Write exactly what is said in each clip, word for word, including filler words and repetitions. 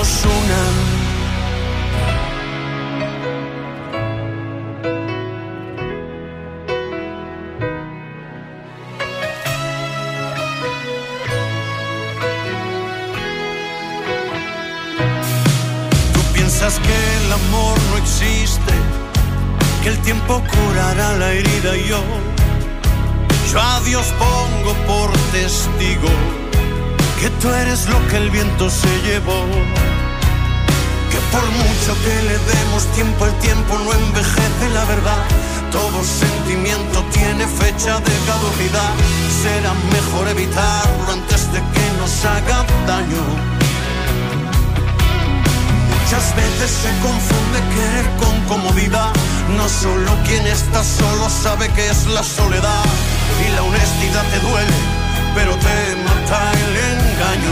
nos unan. Tú piensas que el amor no existe, que el tiempo curará la herida y yo, yo a Dios pongo por testigo que tú eres lo que el viento se llevó, que por mucho que le demos tiempo, el tiempo no envejece, la verdad, todo sentimiento tiene fecha de caducidad, será mejor evitarlo antes de que nos haga daño. Muchas veces se confunde querer con comodidad, no solo quien está solo sabe que es la soledad, y la honestidad te duele, pero te mata el engaño.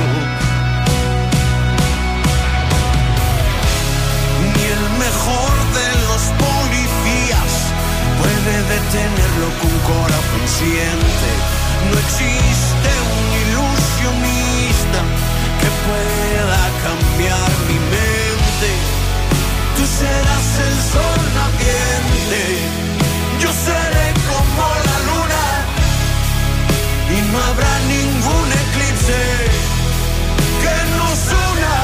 Ni el mejor de los policías puede detenerlo con corazón siente. No existe un ilusionista que pueda cambiar mi mente. Tú serás el sol naciente, yo seré como la luna, y no habrá ningún eclipse que nos una.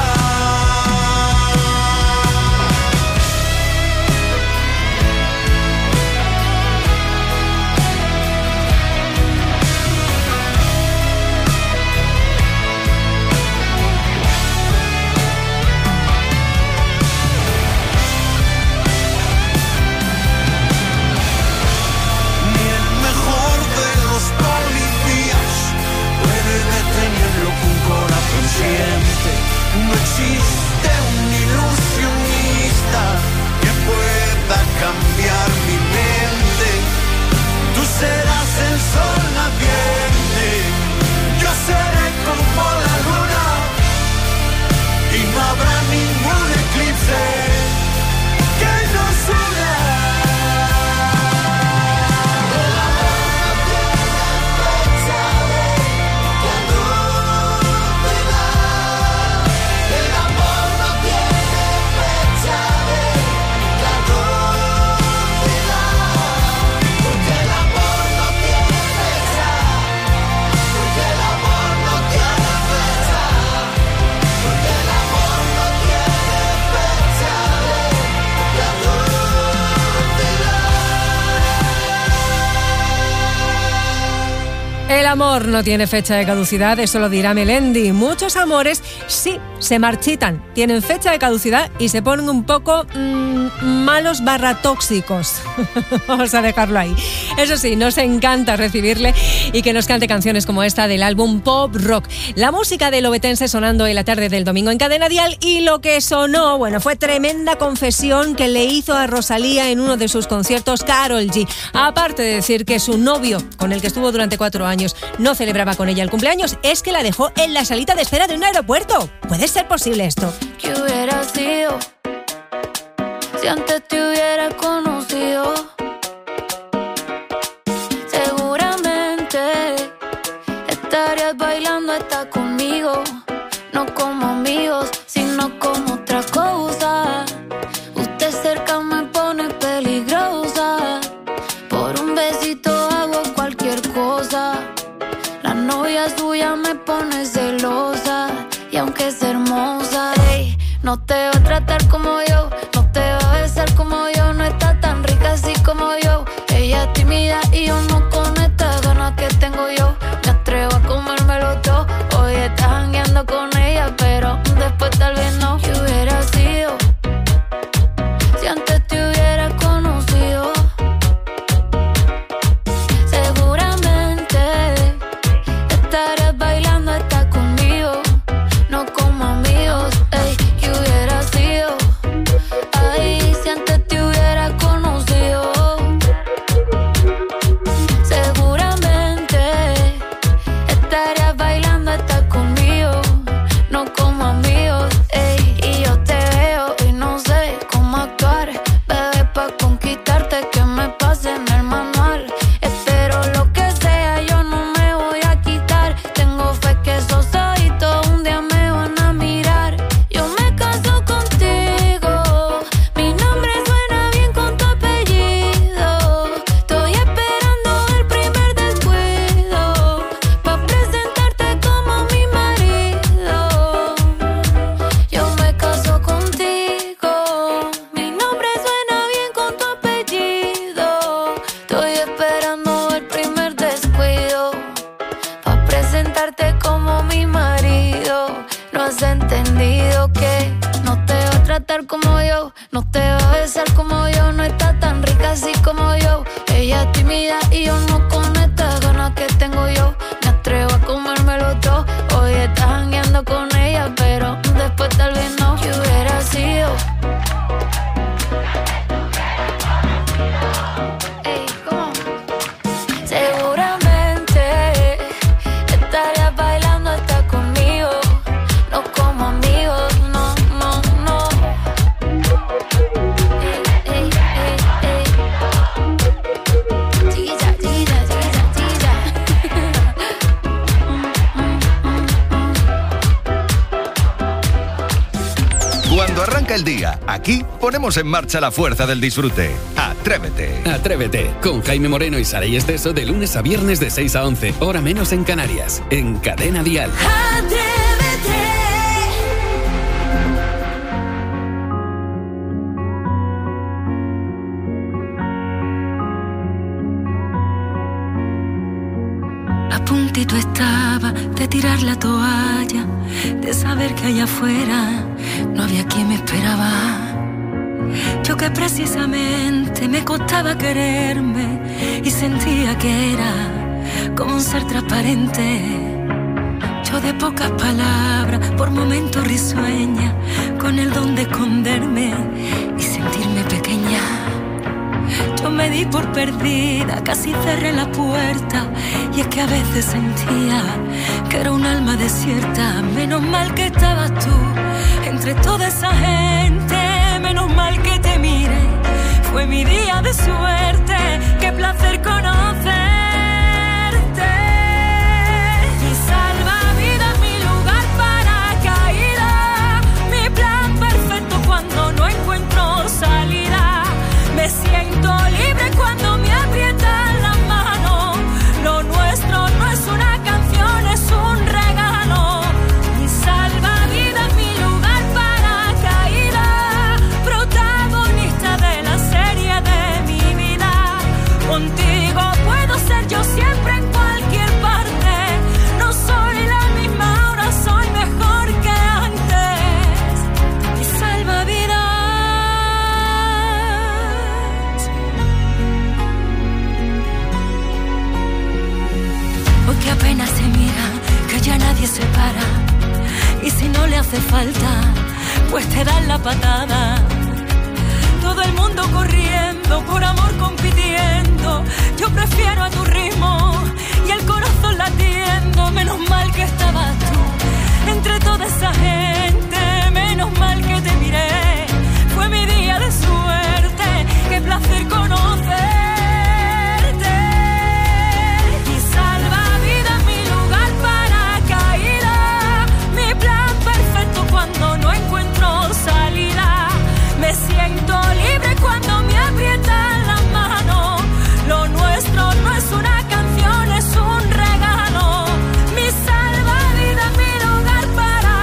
No existe un ilusionista que pueda cambiar mi mente. Tú serás el sol naciente, yo seré como la luna, y no habrá ningún eclipse que nos una. El amor no tiene fecha de caducidad, eso lo dirá Melendi. Muchos amores sí se marchitan, tienen fecha de caducidad y se ponen un poco mmm, malos barra tóxicos. Vamos a dejarlo ahí. Eso sí, nos encanta recibirle y que nos cante canciones como esta del álbum Pop Rock. La música del obetense sonando en la tarde del domingo en Cadena Dial, y lo que sonó, bueno, fue tremenda confesión que le hizo a Rosalía en uno de sus conciertos Karol G. Aparte de decir que su novio, con el que estuvo durante cuatro años, no celebraba con ella el cumpleaños, es que la dejó en la salita de espera de un aeropuerto. ¿Puede ser posible esto? ¿Qué hubiera sido si antes te hubiera conocido? Seguramente estarías bailando hasta conmigo, no como amigos, sino como otra cosa. Usted cerca me pone peligrosa, por un besito hago cualquier cosa. La novia suya me pone celosa, y aunque es hermosa, ey, no te va a tratar como yo, no te va a besar como yo, no está tan rica así como yo. Ella es tímida y yo no con esta ganas que tengo yo. Me atrevo a comérmelo todo, hoy estás jangueando con ella, pero después tal vez no. ¿Qué hubiera sido si antes te hubiera conocido? Seguramente estarías bailando hasta conmigo, no como amigos. Ey, ¿qué hubiera has entendido que no te va a tratar como yo, no te va a besar como yo, no está tan rica así como yo. Ella es tímida y yo no con estas ganas que tengo yo. Me atrevo a comérmelo todo. Hoy estás jangueando con ella, pero después tal vez no. Que hubiera sido. Ey, ¿cómo? Seguramente estarías bailando hasta conmigo. No como amigos, no, no, no. Ey, ey, ey, ey. Chiquilla, chiquilla, chiquilla, chiquilla. Cuando arranca el día, aquí ponemos en marcha la fuerza del disfrute. Atrévete. Atrévete, con Jaime Moreno y Saray Esteso, de lunes a viernes de seis a once, hora menos en Canarias, en Cadena Dial. A puntito estaba de tirar la toalla, de saber que allá afuera no había quien me esperaba. Yo que precisamente me costaba quererme y sentía que era como un ser transparente. Yo de pocas palabras, por momentos risueña, con el don de esconderme y sentirme pequeña. Yo me di por perdida, casi cerré la puerta, y es que a veces sentía que era un alma desierta. Menos mal que estabas tú entre toda esa gente, menos mal que te miré, fue mi día de suerte, qué placer conocerte. Mi salvavidas, mi lugar para caída, mi plan perfecto cuando no encuentro salida. Me siento libre cuando me aprietan las manos. Lo nuestro no es una canción, es un regalo. Mi salvavidas, mi lugar para caída, protagonista de la serie de mi vida. Contigo puedo ser yo siempre en cualquier parte. No soy la misma, ahora soy mejor que antes. Mi salvavidas. Que apenas se mira, que ya nadie se para, y si no le hace falta, pues te dan la patada. Todo el mundo corriendo, por amor compitiendo, yo prefiero a tu ritmo y el corazón latiendo. Menos mal que estabas tú entre toda esa gente, menos mal que te miré, fue mi día de suerte, qué placer conocerte. Cuando no encuentro salida, me siento libre cuando me aprietan las manos. Lo nuestro no es una canción, es un regalo. Mi salvavidas, mi lugar para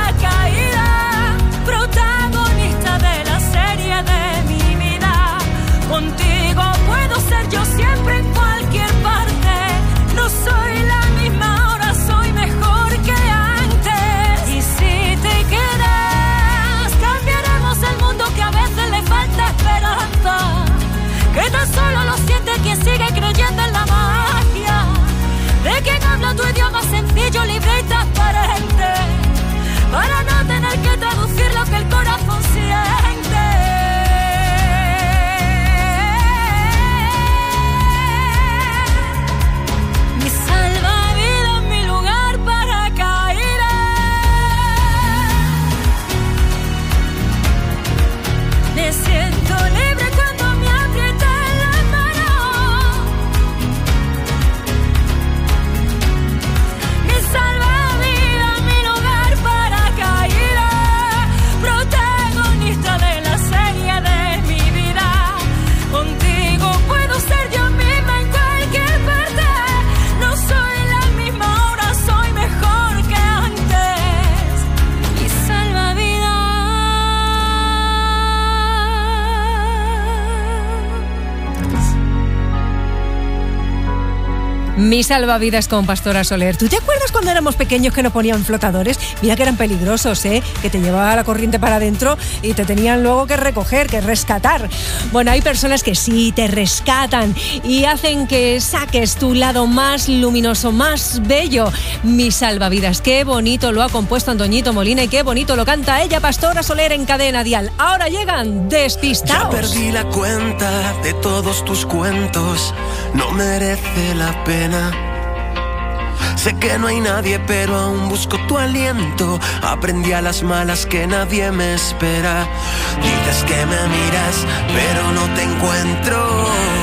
Mi salvavidas con Pastora Soler. ¿Tú te acuerdas cuando éramos pequeños que nos ponían flotadores? Mira que eran peligrosos, ¿eh? Que te llevaba la corriente para adentro y te tenían luego que recoger, que rescatar. Bueno, hay personas que sí te rescatan y hacen que saques tu lado más luminoso, más bello. Mi salvavidas, qué bonito lo ha compuesto Antoñito Molina y qué bonito lo canta ella, Pastora Soler, en Cadena Dial. Ahora llegan Despistaos. Ya perdí la cuenta de todos tus cuentos, no merece la pena. Sé que no hay nadie, pero aún busco tu aliento. Aprendí a las malas que nadie me espera. Dices que me miras, pero no te encuentro.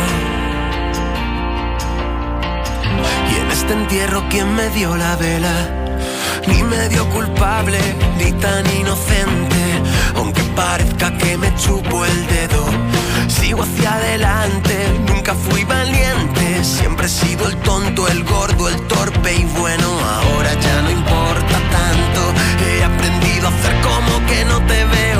Y en este entierro, ¿quién me dio la vela? Ni medio culpable, ni tan inocente. Aunque parezca que me chupo el dedo, sigo hacia adelante, nunca fui valiente. Siempre he sido el tonto, el gordo, el torpe y bueno, ahora ya no importa tanto. He aprendido a hacer como que no te veo.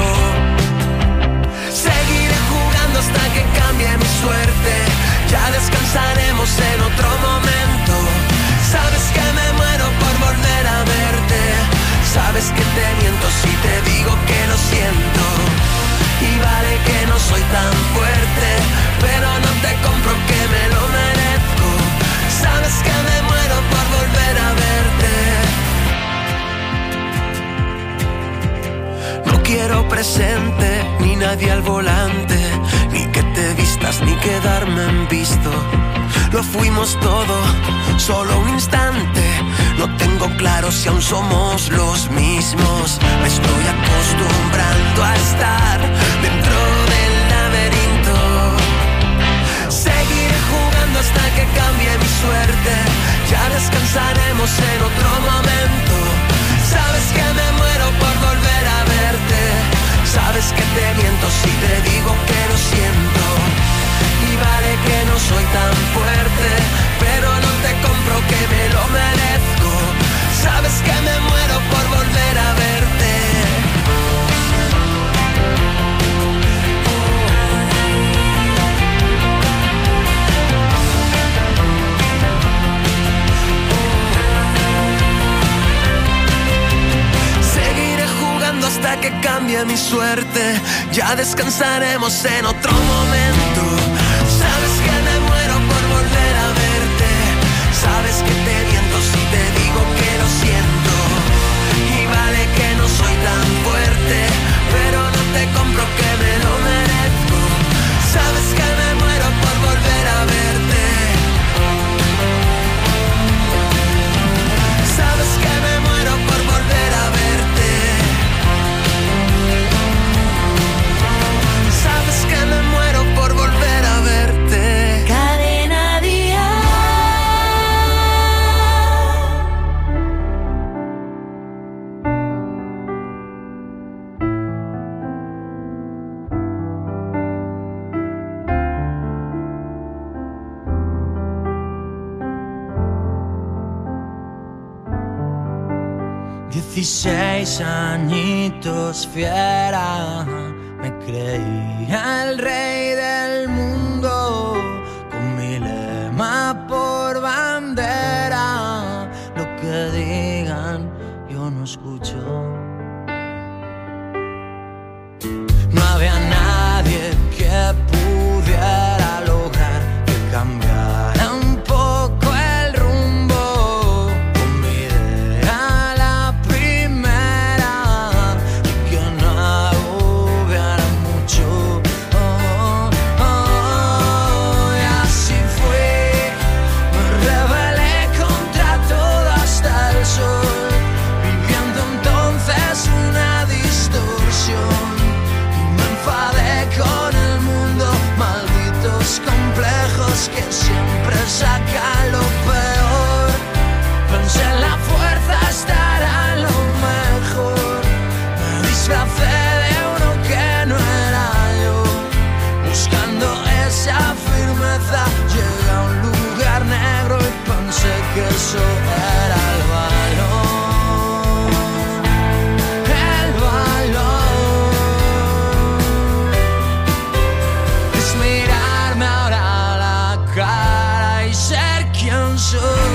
Seguiré jugando hasta que cambie mi suerte. Ya descansaremos en otro momento. Sabes que me muero por volver a verte. Sabes que te miento si te digo que lo siento. Y vale que no soy tan fuerte, pero no te compro que me lo merezco. Sabes que me muero por volver a verte. No quiero presente, ni nadie al volante, ni que te vistas, ni quedarme en visto. Lo fuimos todo, solo un instante. No tengo claro si aún somos los mismos. Me estoy acostumbrando a estar dentro del laberinto. Seguiré jugando hasta que cambie mi suerte. Ya descansaremos en otro momento. Sabes que me muero por volver a verte. Sabes que te miento si te digo que lo siento. Y vale que no soy tan fuerte, pero no te compro que me lo merezco. Sabes que me muero por volver a verte. Seguiré jugando hasta que cambie mi suerte. Ya descansaremos en otro momento. Sabes que me muero por volver a verte. Sabes que te miento si te digo que lo siento. Y vale que no soy tan fuerte, pero no te compro que me lo merezco. Sabes que me muero por volver a verte. Sabes que me muero por volver a verte. Sabes que me muero por volver a verte. Cadena Dial. Dieciséis añitos fiera, me creía el rey del mundo, con mi lema por bandera. Lo que digan yo no escucho. No había nadie que pudiera lograr que cambiara un poco el rumbo. Con mi idea la primera y que no agobiara mucho. Oh, oh, oh. Y así fue, me rebelé contra todo hasta el sol, viviendo entonces una distorsión. Y me enfadé con el mundo, malditos complejos que siempre sacan lo peor. Pensé en la fuerza estará lo mejor. Me disfracé de uno que no era yo, buscando esa firmeza. Llegué a un lugar negro y pensé que eso era el valor. El valor es mirarme ahora a la cara y ser quien soy.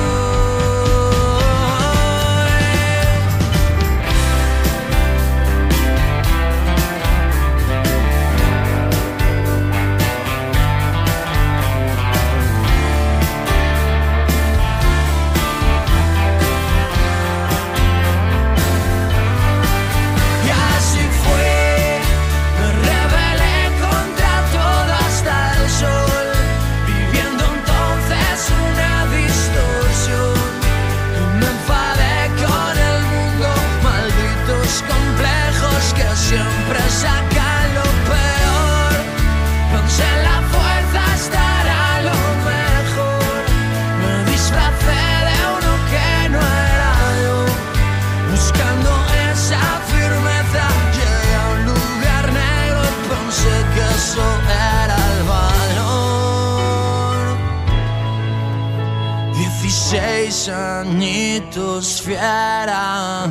siempre sacan lo peor. Pensé en la fuerza estará lo mejor. Me disfracé de uno que no era yo, buscando esa firmeza. Llegué a un lugar negro y pensé que eso era el valor. Dieciséis añitos fiera.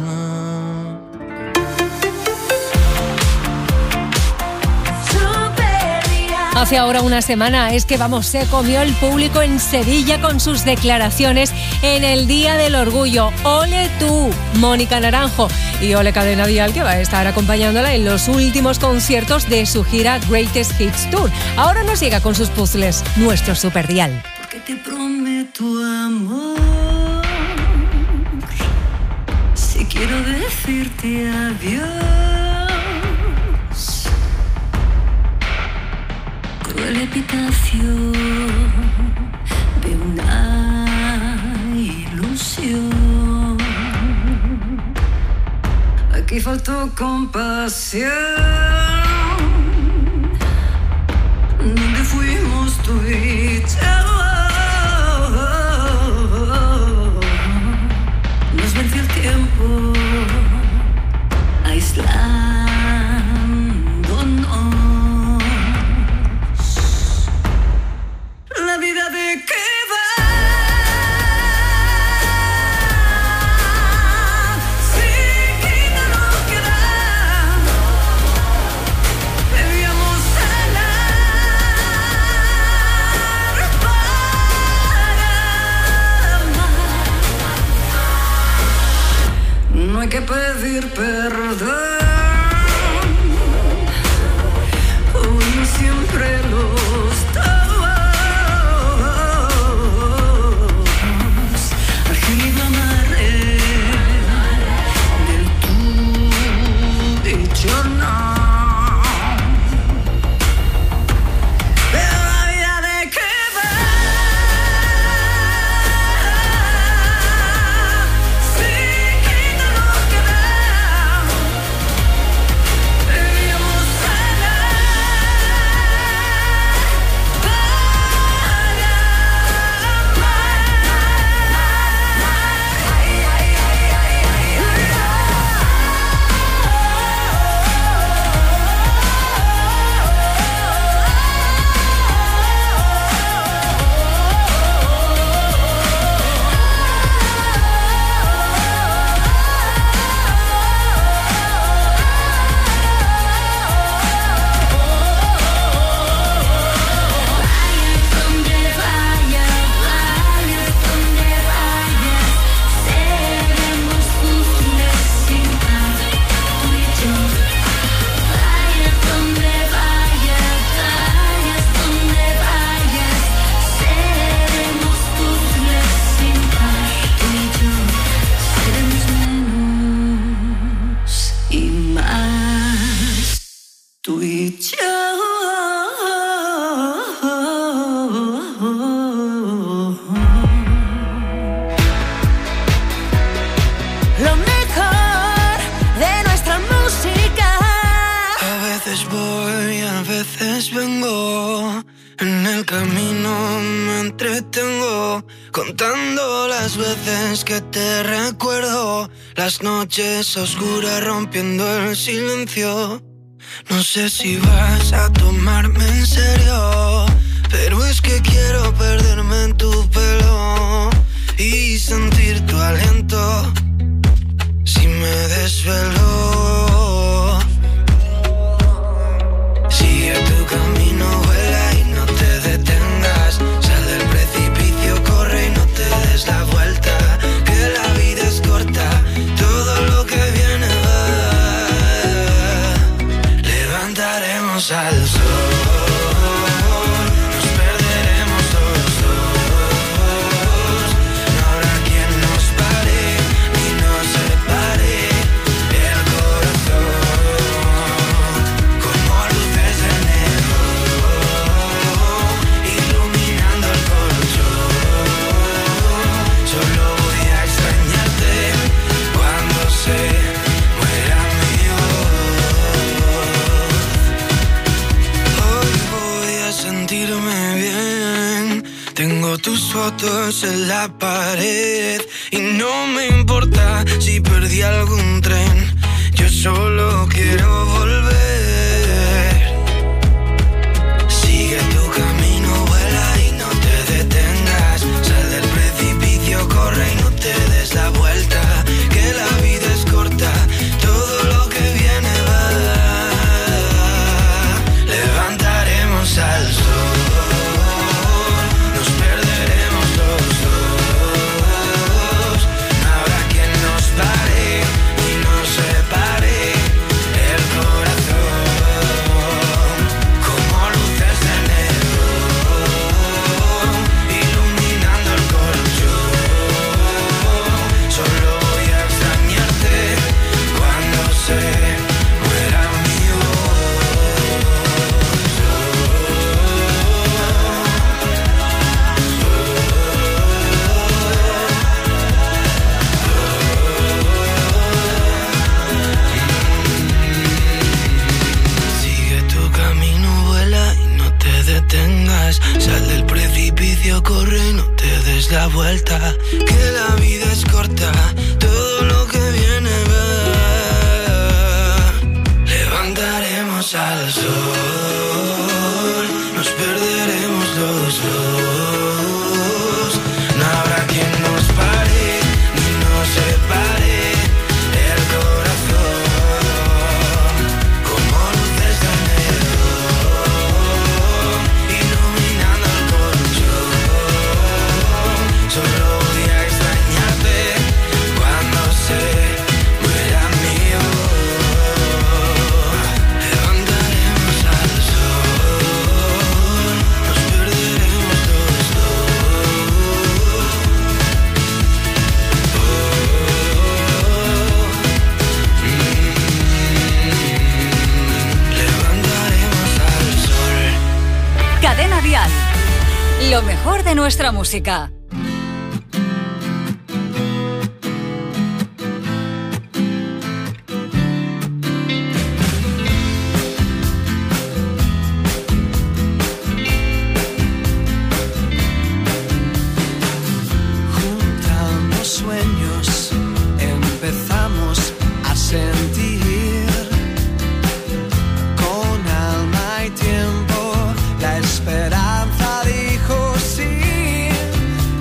Hace ahora una semana es que vamos, se comió el público en Sevilla con sus declaraciones en el Día del Orgullo. Ole tú, Mónica Naranjo, y ole Cadena Dial, que va a estar acompañándola en los últimos conciertos de su gira Greatest Hits Tour. Ahora nos llega con sus puzzles, nuestro Superdial. Porque te prometo amor, si quiero decirte adiós. El epitafio de una ilusión. Aquí faltó compasión. Donde fuimos tú y yo. Nos venció el tiempo aislándonos. La vida de qué va, si quita no queda, debíamos salar para amar. No hay que pedir perdón, uno siempre los da. Yo no. Pero la vida de qué va, si quita no queda, debíamos contando las veces que te recuerdo, las noches oscuras rompiendo el silencio. No sé si vas a tomarme en serio, pero es que quiero perderme en tu pelo y sentir tu aliento si me desvelo. Sigue tu camino, vuela y no te detengas. Sal del precipicio, corre y no te des la vuelta, que la vida es corta, todo lo que viene va. Levantaremos al sol. fotos en la pared y no me importa si perdí algún tren. Yo solo quiero volver. Sigue tu camino, vuela y no te detengas. Sal del precipicio, corre y no te des la vuelta. Que la vida es corta, todo lo que viene va. Levantaremos al sol. Sal del precipicio, corre, no te des la vuelta. Que la vida es corta, todo lo que viene va. Levantaremos al sol, nos perderemos los dos. No habrá quien nos pare, ni nos separe. El corazón, como luces de neón, iluminando el colchón. Solo voy a extrañarte cuando se muera mi voz. Levantaremos al sol, nos perderemos los dos. Oh, mm, levantaremos al sol. Cadena Dial. Lo mejor de nuestra música. Juntando sueños, empezamos a sentir con alma y tiempo. La esperanza dijo sí,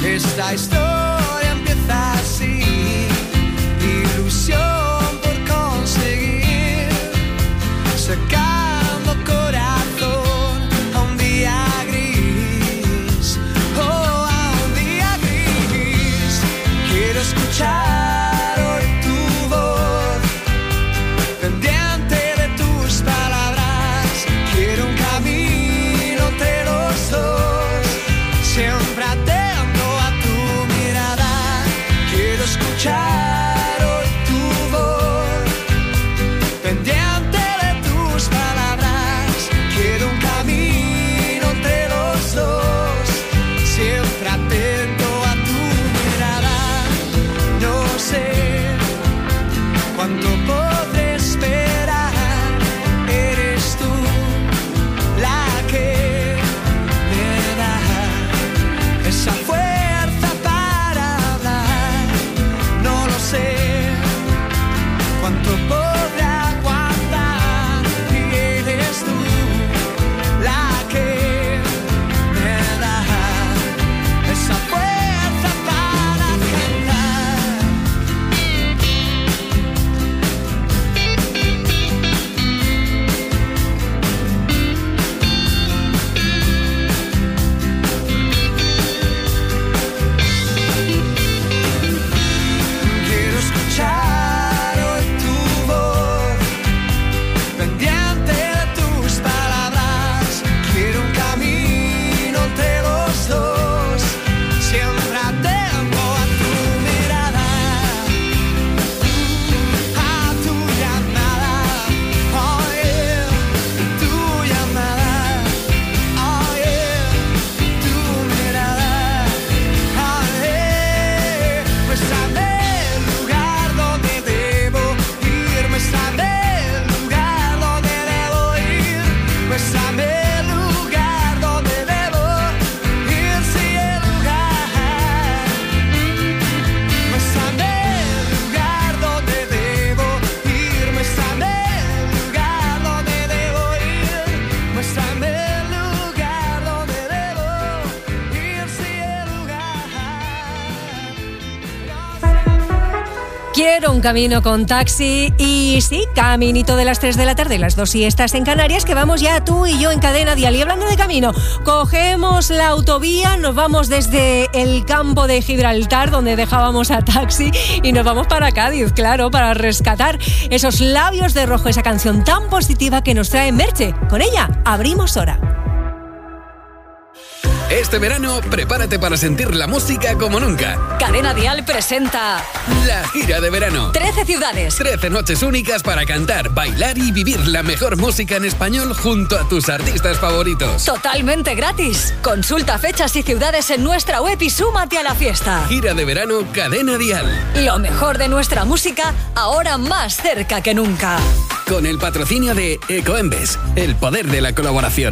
un camino con Taxi y sí, caminito de las tres de la tarde, las dos si estás en Canarias, que vamos ya tú y yo en Cadena Dial. Y hablando de camino, cogemos la autovía, nos vamos desde el campo de Gibraltar, donde dejábamos a Taxi, y nos vamos para Cádiz, claro, para rescatar esos labios de rojo, esa canción tan positiva que nos trae Merche. Con ella abrimos hora. Este verano, prepárate para sentir la música como nunca. Cadena Dial presenta La gira de verano. trece ciudades. trece noches únicas para cantar, bailar y vivir la mejor música en español junto a tus artistas favoritos. Totalmente gratis. Consulta fechas y ciudades en nuestra web y súmate a la fiesta. Gira de verano Cadena Dial. Lo mejor de nuestra música, ahora más cerca que nunca. Con el patrocinio de Ecoembes, el poder de la colaboración.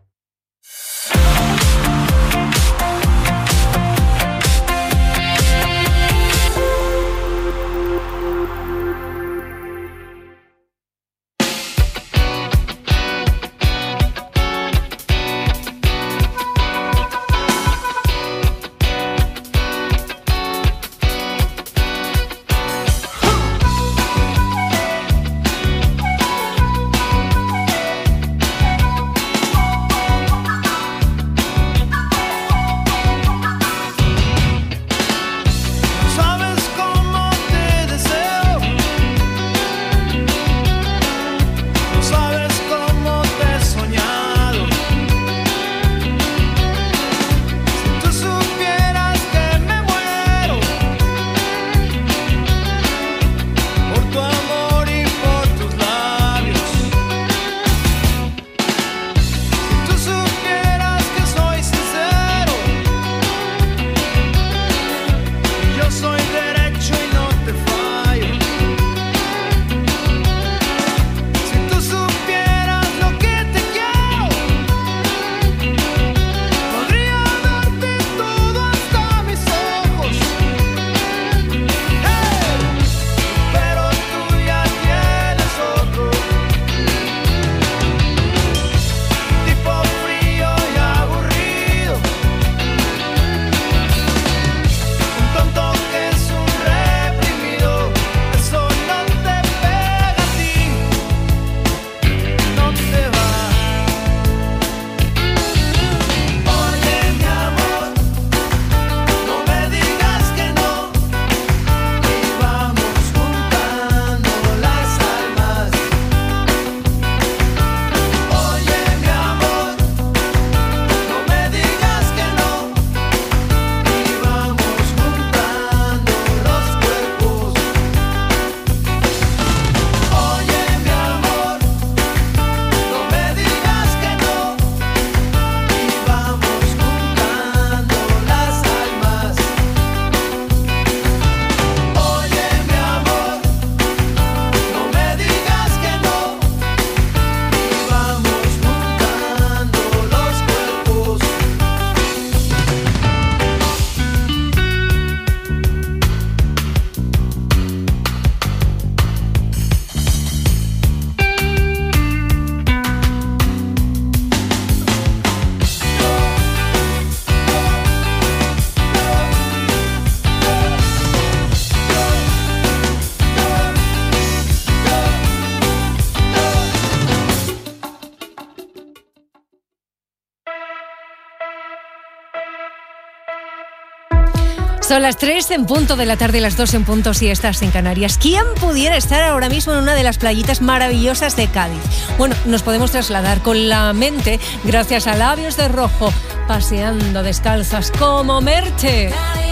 Son las tres en punto de la tarde, las dos en punto si estás en Canarias. ¿Quién pudiera estar ahora mismo en una de las playitas maravillosas de Cádiz? Bueno, nos podemos trasladar con la mente gracias a Labios de Rojo, paseando descalzas como Merche.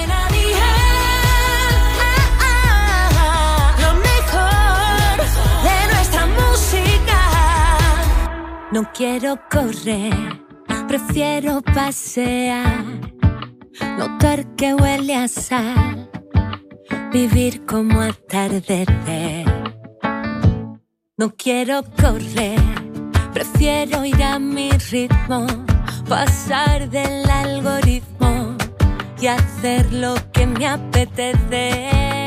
Lo mejor de nuestra música. No quiero correr, prefiero pasear. Notar que huele a sal, vivir como atardecer. No quiero correr, prefiero ir a mi ritmo, pasar del algoritmo y hacer lo que me apetece.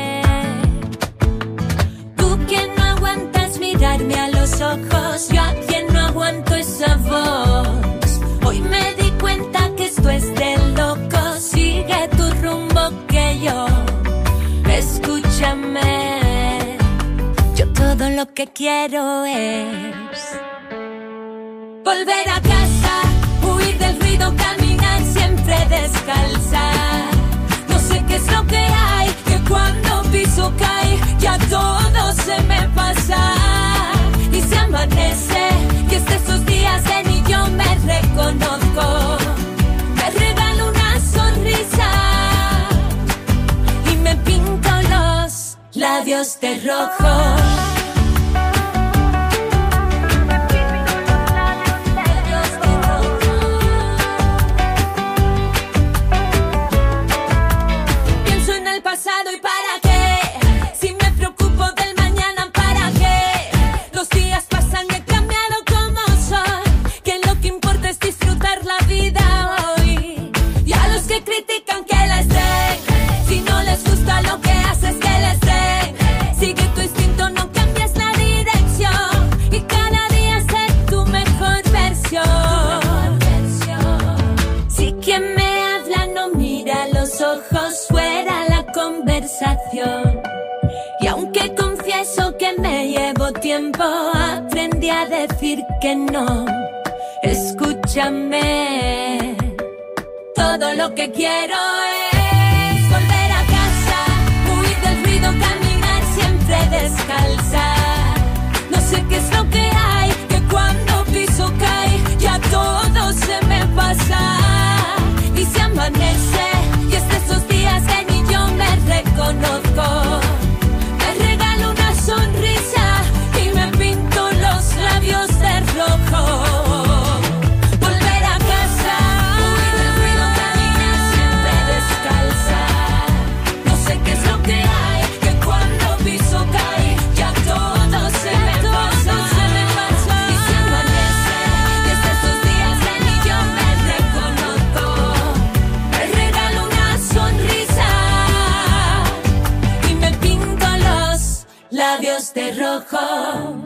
Tú que no aguantas mirarme a los ojos, yo a quien no aguanto esa voz. Hoy me di cuenta que esto es de locos, sigue tu rumbo que yo, escúchame. lo que quiero es volver a casa, huir del ruido, caminar siempre descalza. No sé qué es lo que hay, que cuando piso cae, ya todo se me pasa. Y se amanece, y es de esos días en y yo me reconozco. Me regalo una sonrisa y me pinto los labios de rojo. Pasado y para qué, si me preocupo del mañana, para qué. Los días pasan y he cambiado como soy, que lo que importa es disfrutar la vida hoy. Y a los que critican que les den, si no les gusta lo que haces que les den. Sigue tu instinto, no cambies la dirección, y cada día sé tu mejor versión. Si quien me habla no mira los ojos fuera la conversación. Y aunque confieso que me llevo tiempo, aprendí a decir que no. Escúchame, todo lo que quiero es volver a casa, huir del ruido, caminar siempre descalza. No sé qué es lo que hay, que cuando piso cae, ya todo se me pasa. Y se amanece, y es de esos días en y yo me reconozco. Me regalo una sonrisa y me pinto los labios de rojo. Volver a casa, huir del ruido, caminar siempre descalza. No sé qué es lo que hay, que cuando piso cae, ya todo se me pasa. Y se amanece, y es de esos días en y yo me reconozco. Me regalo una sonrisa y me pinto los labios de rojo.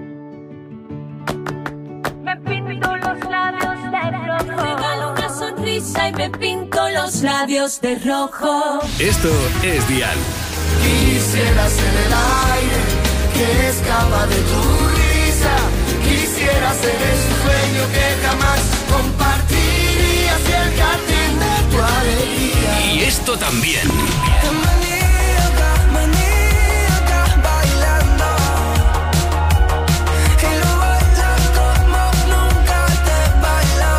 Me pinto los labios de rojo. Me regalo una sonrisa y me pinto los labios de rojo. Esto es Dial. Quisiera ser el aire que escapa de tu risa. Quisiera ser el sueño que jamás compartirías y el jardín de tu alegría. Y esto también. Maníaca, maníaca, bailando. Y lo bailas como nunca te bailó.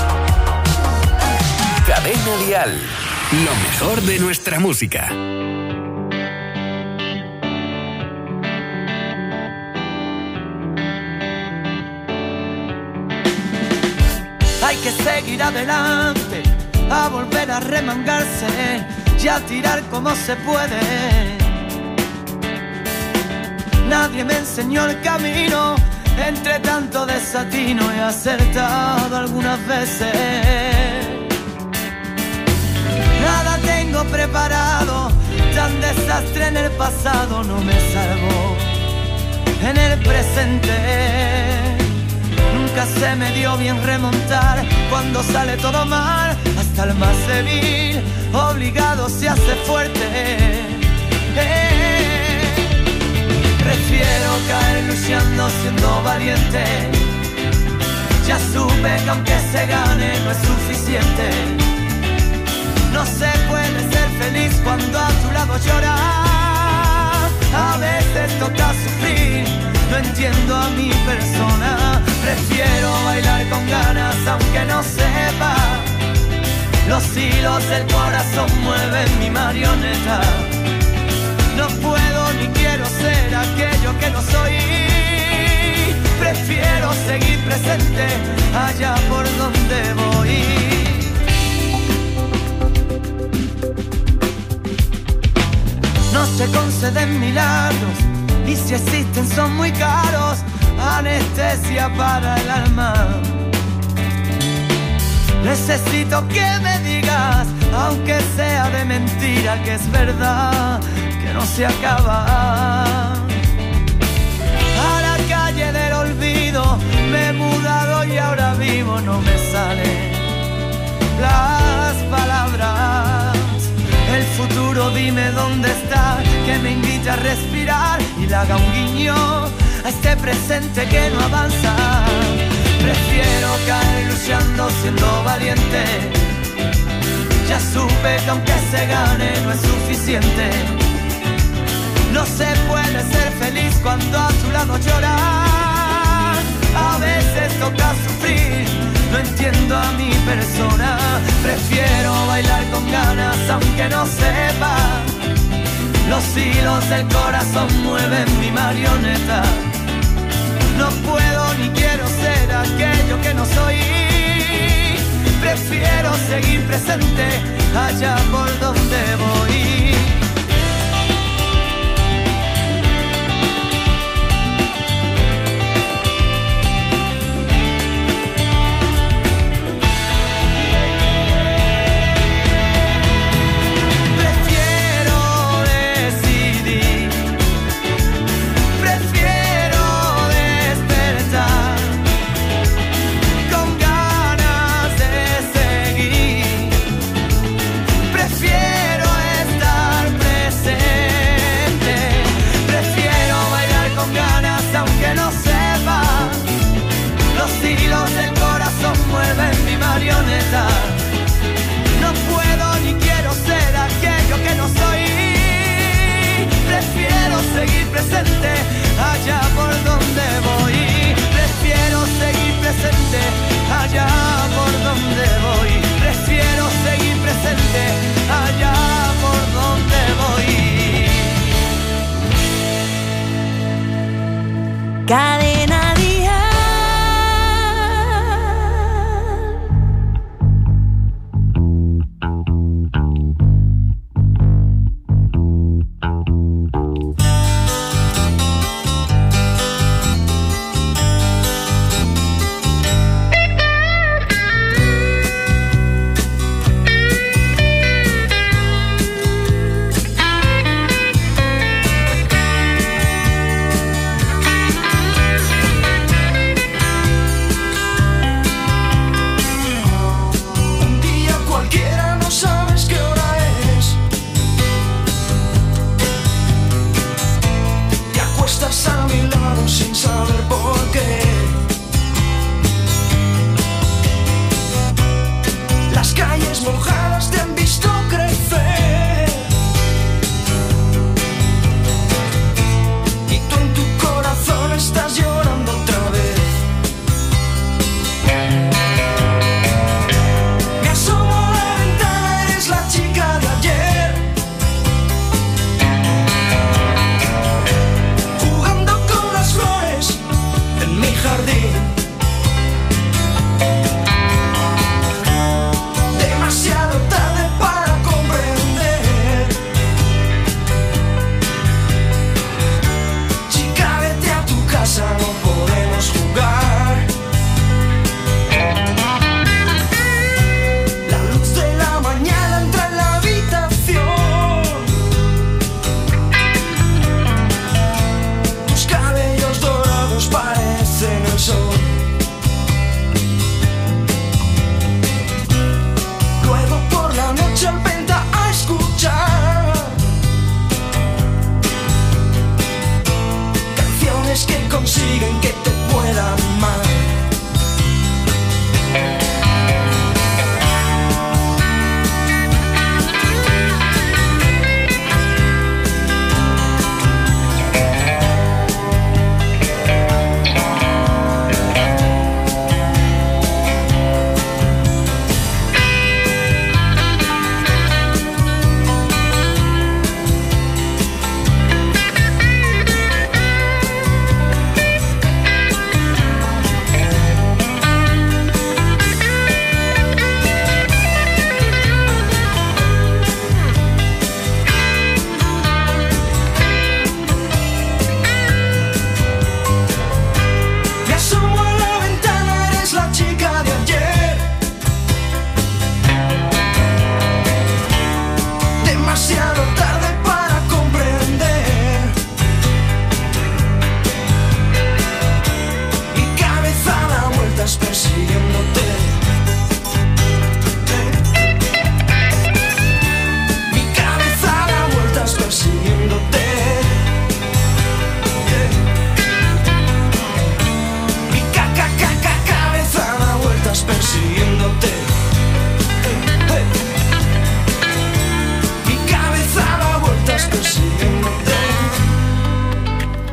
Cadena Dial. Lo mejor de nuestra música. Hay que seguir adelante, a volver a remangarse y a tirar como se puede. Nadie me enseñó el camino, entre tanto desatino he acertado algunas veces. Nada tengo preparado, tan desastre en el pasado no me salvó en el presente. Nunca se me dio bien remontar cuando sale todo mal. Hasta el más débil, obligado se hace fuerte. Eh, prefiero caer luchando siendo valiente. Ya supe que aunque se gane no es suficiente. No se puede ser feliz cuando a tu lado lloras. A veces toca sufrir, no entiendo a mi persona. Prefiero bailar con ganas aunque no sepa. Los hilos del corazón mueven mi marioneta. No puedo ni quiero ser aquello que no soy. Prefiero seguir presente allá por donde voy. No se conceden milagros y si existen son muy caros. Anestesia para el alma. Necesito que me digas, aunque sea de mentira, que es verdad, que no se acaba. A la calle del olvido me he mudado y ahora vivo, no me salen las palabras. El futuro dime dónde está, que me invite a respirar y le haga un guiño a este presente que no avanza. Prefiero caer luchando siendo valiente. Ya supe que aunque se gane no es suficiente. No se puede ser feliz cuando a tu lado llorar. A veces toca sufrir, no entiendo a mi persona. Prefiero bailar con ganas aunque no sepa. Los hilos del corazón mueven mi marioneta. No puedo ni quiero ser aquello que no soy. Prefiero seguir presente allá por donde voy. Prefiero estar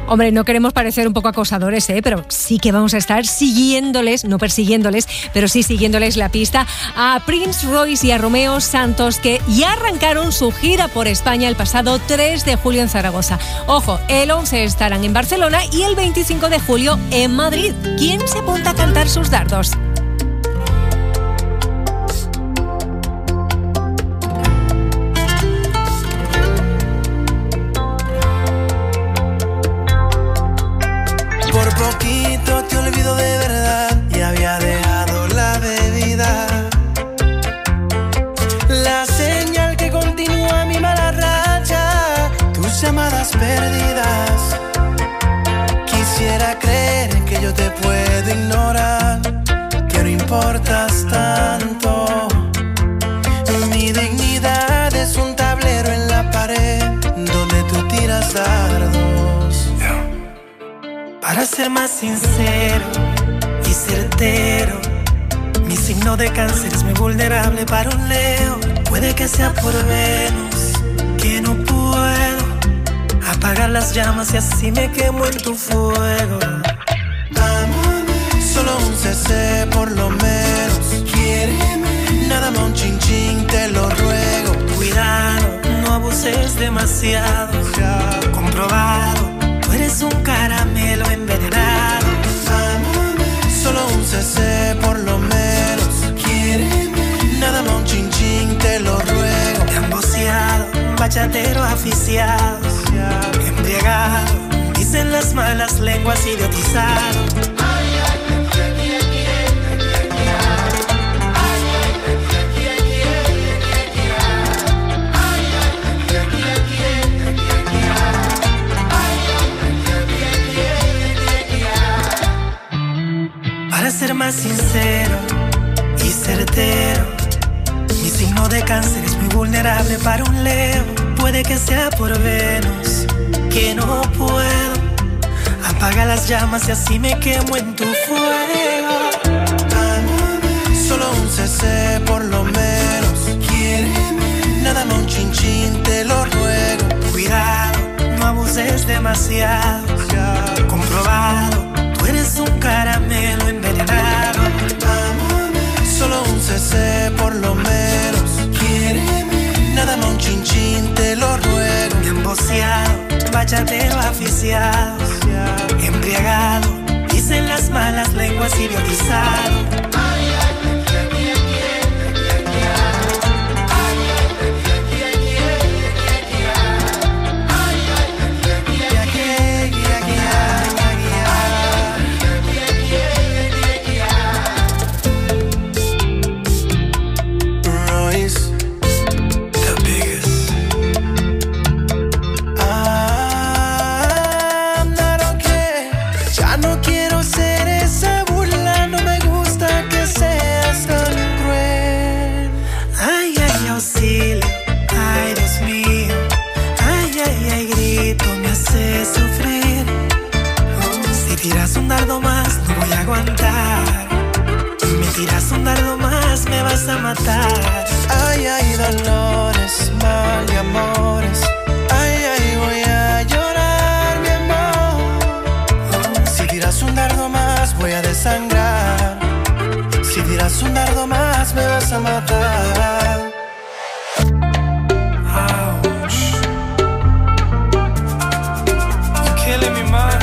Hombre, no queremos parecer un poco acosadores, ¿eh? Pero sí que vamos a estar siguiéndoles, no persiguiéndoles, pero sí siguiéndoles la pista a Prince Royce y a Romeo Santos, que ya arrancaron su gira por España el pasado tres de julio en Zaragoza. Ojo, el once estarán en Barcelona y el veinticinco de julio en Madrid. ¿Quién se apunta a cantar sus dardos? Por poquito te olvido de verdad y había dejado la bebida. La señal que continúa mi mala racha, tus llamadas perdidas. Quisiera creer que yo te puedo ignorar, que no importas tanto. Mi dignidad es un tablero en la pared donde tú tiras dardos. Para ser más sincero y certero, mi signo de cáncer es muy vulnerable para un Leo. Puede que sea por Venus, que no puedo apagar las llamas y así me quemo en tu fuego. Solo un C C por lo menos, quiéreme. Nada más un chin chin, te lo ruego. Cuidado, no abuses demasiado, comprobado. Tú eres un caramelo envenenado. Solo un C C por lo menos, quiéreme. Nada más un chin chin, te lo ruego. Te han boceado, bachatero aficiado, embriagado, dicen las malas lenguas, idiotizado. Para ser más sincero y certero, mi signo de cáncer es muy vulnerable para un Leo. Puede que sea por Venus, que no puedo apagar las llamas y así me quemo en tu fuego. Solo un C C por lo menos, quiéreme. Nada más un chin chin, te lo ruego. Cuidado, no abuses demasiado, comprobado. Tú eres un caramelo envenenado. Solo un C C por lo menos, quiéreme. Nada más un chin chin, te lo ruego. Me han boceado, bachatero aficiado, embriagado, dicen las malas lenguas, idiotizado. Un dardo más, no voy a aguantar. Me tiras un dardo más, me vas a matar. Ay, ay, dolores, mal y amores. Ay, ay, voy a llorar, mi amor. Si tiras un dardo más, voy a desangrar. Si tiras un dardo más, me vas a matar. Ouch. You're killing me, man.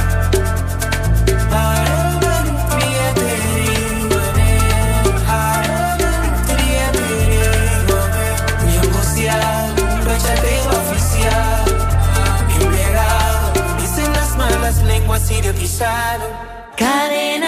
Cadena.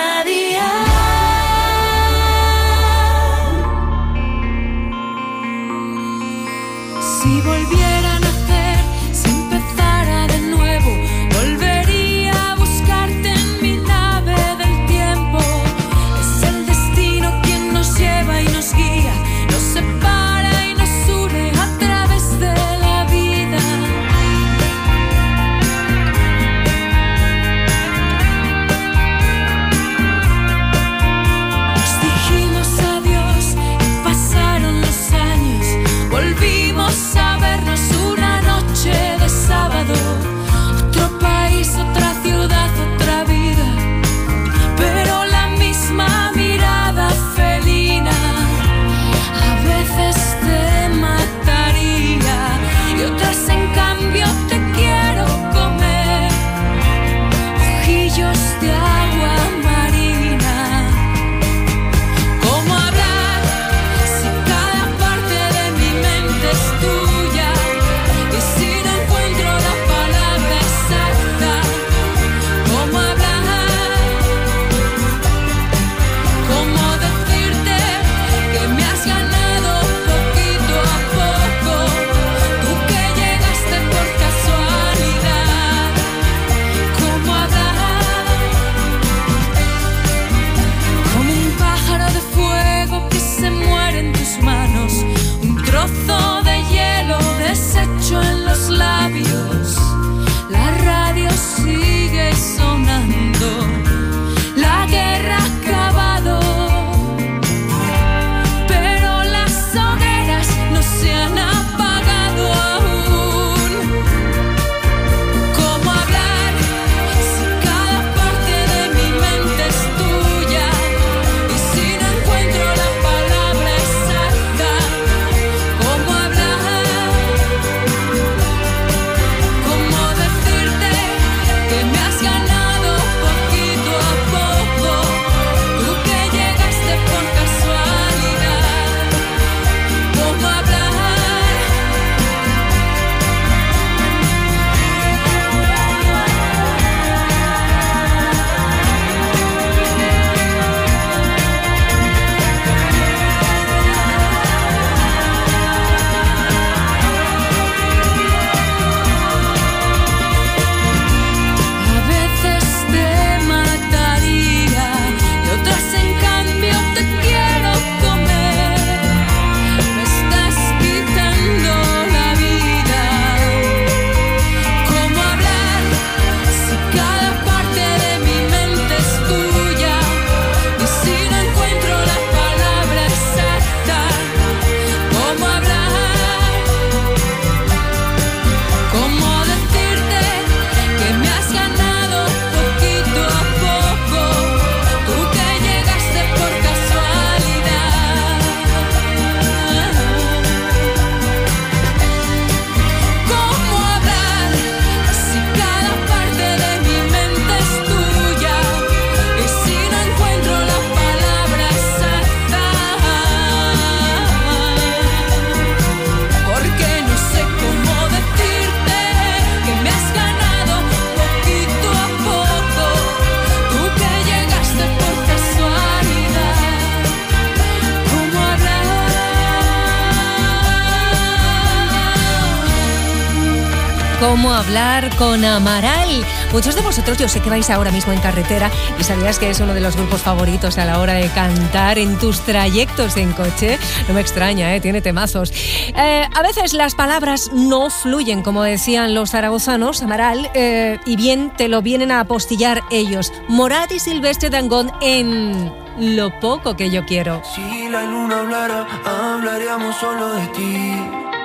Cómo hablar con Amaral. Muchos de vosotros, yo sé que vais ahora mismo en carretera y sabías que es uno de los grupos favoritos a la hora de cantar en tus trayectos en coche. No me extraña, ¿eh? Tiene temazos. Eh, a veces las palabras no fluyen, como decían los zaragozanos, Amaral, eh, y bien te lo vienen a apostillar ellos. Morat y Silvestre Dangond en Lo poco que yo quiero. Si la luna hablara, hablaríamos solo de ti.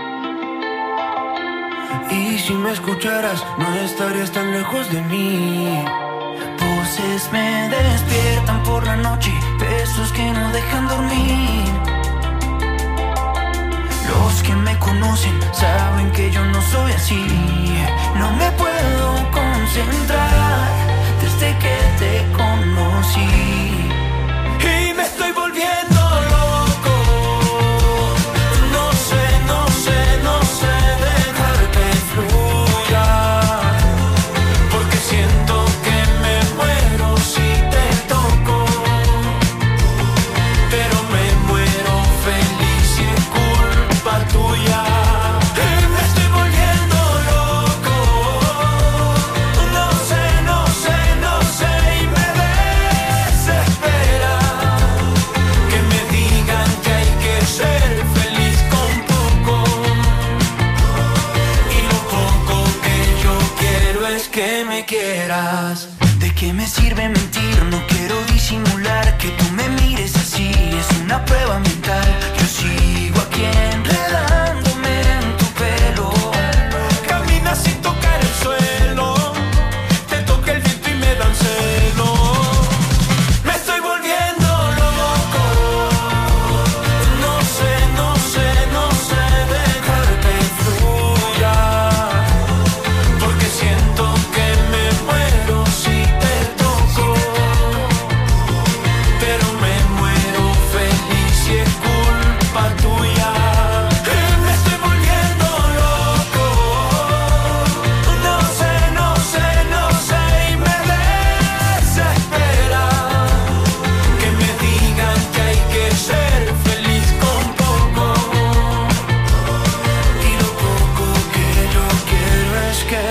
Y si me escucharas, no estarías tan lejos de mí. Voces me despiertan por la noche, besos que no dejan dormir. Los que me conocen saben que yo no soy así. No me puedo concentrar desde que te conocí. Y me estoy volviendo loco. No sé, no sé, no sé dejar que fluya, porque siento que me muero si te toco, pero me muero feliz y es culpa tuya. Y me estoy volviendo loco. No sé, no sé, no sé y me desespera que me digan que hay que ser feliz con poco, y lo poco que yo quiero es que me quieras. ¿De qué me sirve mentir? No quiero disimular que tú me mires así. Es una prueba mental. Yo sigo aquí enredándome en tu pelo. Camina sin tocar el suelo, te toca el viento y me dan celo. Me estoy volviendo loco. No sé, no sé, no sé dejar que fluya, porque siento que me muero si te toco, pero me muero feliz y es culpa tuya. Y me estoy volviendo loco. No sé, no sé, no sé y me desespera que me digan que hay que ser feliz con poco, y lo poco que yo quiero es que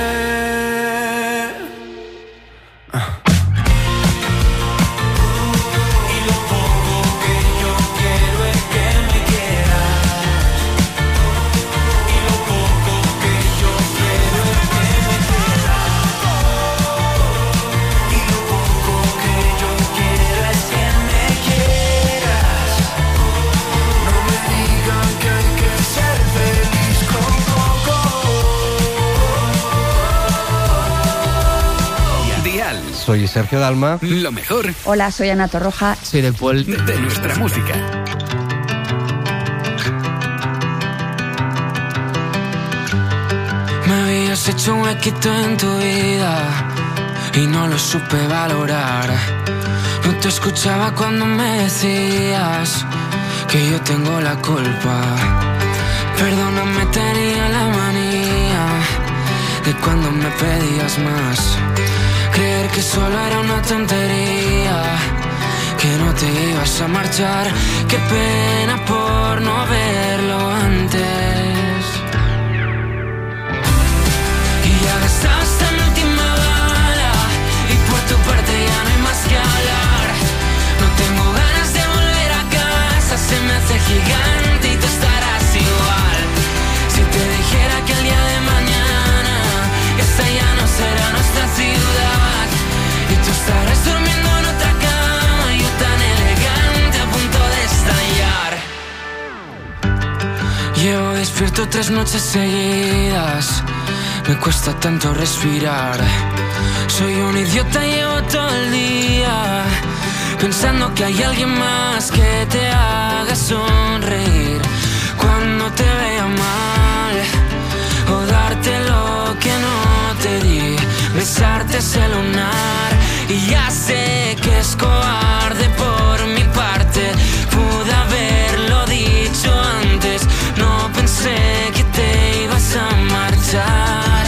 y lo poco que yo quiero es que me quieras. Y lo poco que yo quiero es que me quieras. Y lo poco que yo quiero es que me quieras. No me digan que hay que ser feliz con poco. Dial, Soy Sergio Dalma. lo mejor Hola, soy Ana Torroja. Soy de Paul. de, de nuestra música. Me habías hecho un huequito en tu vida y no lo supe valorar. No te escuchaba cuando me decías que yo tengo la culpa. Perdóname, tenía la manía de cuando me pedías más. Creer que solo era una tontería, que no te ibas a marchar. Qué pena por no verlo antes. Y ya gastaste mi última bala y por tu parte ya no hay más que hablar. No tengo ganas de volver a casa, se me hace gigante y tú estarás igual. Si te dijera que el día de mañana esta ya no será nuestra ciudad y tú estarás durmiendo en otra cama, yo tan elegante a punto de estallar. Llevo despierto tres noches seguidas, me cuesta tanto respirar. Soy un idiota, llevo todo el día pensando que hay alguien más que te haga sonreír cuando te vea mal, o darte lo que no te di, besarte ese lunar. Y ya sé que es cobarde por mi parte, pude haberlo dicho antes, no pensé que te ibas a marchar.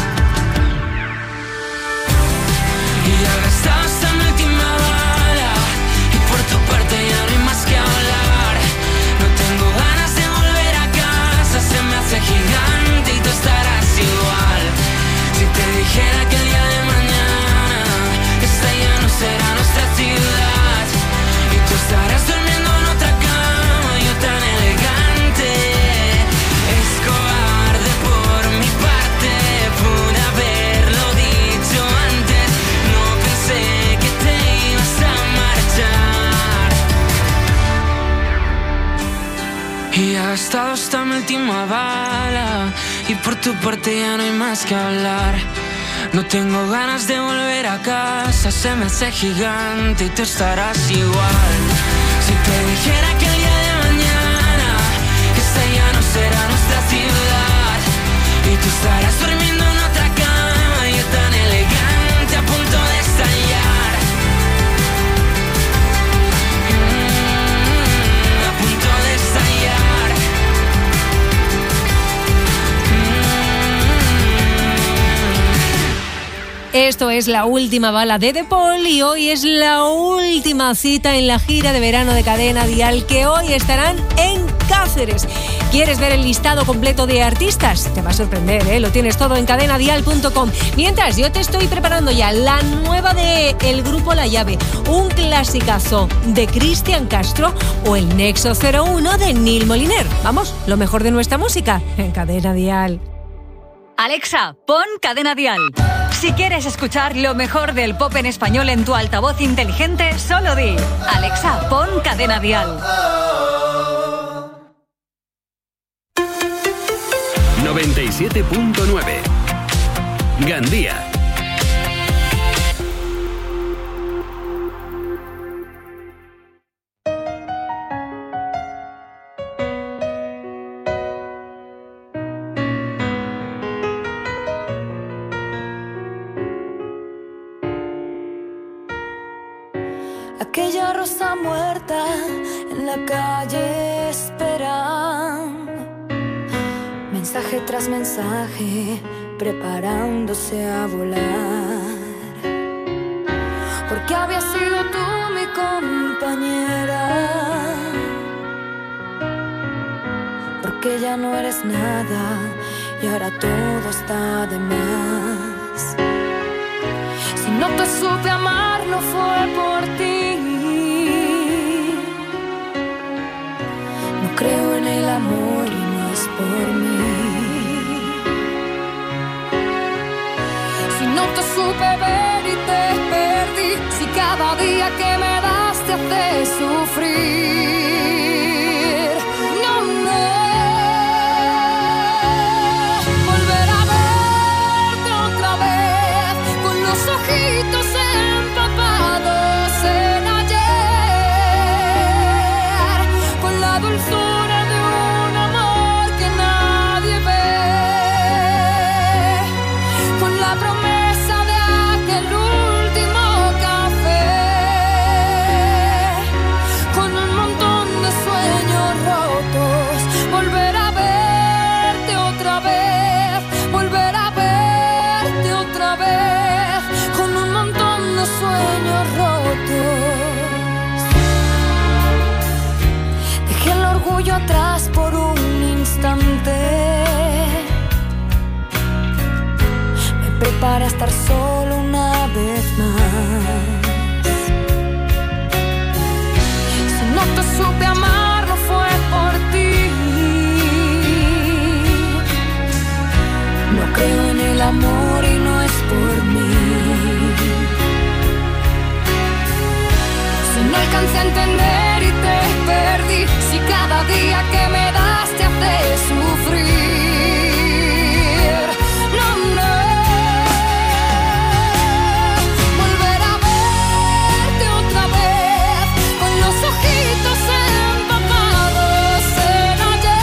Y ya gastaste mi última bala y por tu parte ya no hay más que hablar. No tengo ganas de volver a casa, se me hace gigante y tú estarás igual. gastado hasta mi última bala y por tu parte ya no hay más que hablar. No tengo ganas de volver a casa, se me hace gigante y tú estarás igual. Si te dijera que el día de mañana esta ya no será nuestra ciudad y tú estarás durmiendo en otra cama, yo tan elegante a punto de estallar. Mm, a punto de estallar. Esto es La Última Bala de De Paul y hoy es la última cita en la gira de verano de Cadena Dial, que hoy estarán en Cáceres. ¿Quieres ver el listado completo de artistas? Te va a sorprender, ¿eh? Lo tienes todo en cadena dial punto com. Mientras, yo te estoy preparando ya la nueva de el grupo La Llave, un clasicazo de Cristian Castro o el Nexo cero uno de Neil Moliner. Vamos, lo mejor de nuestra música en Cadena Dial. Alexa, pon Cadena Dial. Si quieres escuchar lo mejor del pop en español en tu altavoz inteligente, solo di: Alexa, pon Cadena Dial. noventa y siete punto nueve Gandía. Aquella rosa muerta en la calle esperando, mensaje tras mensaje preparándose a volar, porque había sido tú mi compañera, porque ya no eres nada y ahora todo está de más. Si no te supe amar no fue por ti. No creo en el amor y no es por mí. Si no te supe ver y te perdí, si cada día que me das te hace sufrir. No, no. Volver a verte otra vez con los ojitos empapados en ayer, con la dulzura de un amor que nadie ve, con la promesa de aquel último café, con un montón de sueños rotos. Volver a verte otra vez, volver a verte otra vez, con un montón de sueños rotos. Dejé el orgullo atrás por un instante, me preparé a estar solo una vez más. Si no te supe amar no fue por ti. No creo en el amor y no es por mí. Si no alcancé a entender y te perdí, si cada día que me das te hace sufrir. No, no. Volver a verte otra vez con los ojitos empapados en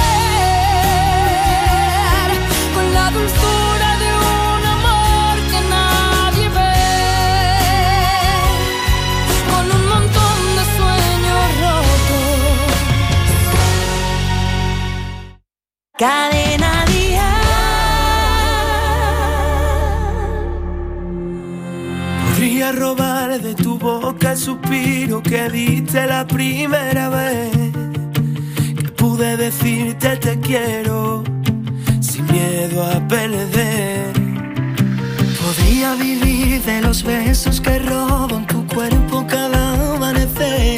ayer, con la dulzura de un amor que nadie ve, con un montón de sueños rotos. Cadena Podría robar de tu boca el suspiro que diste la primera vez que pude decirte te quiero sin miedo a perder. Podría vivir de los besos que roban tu cuerpo cada amanecer.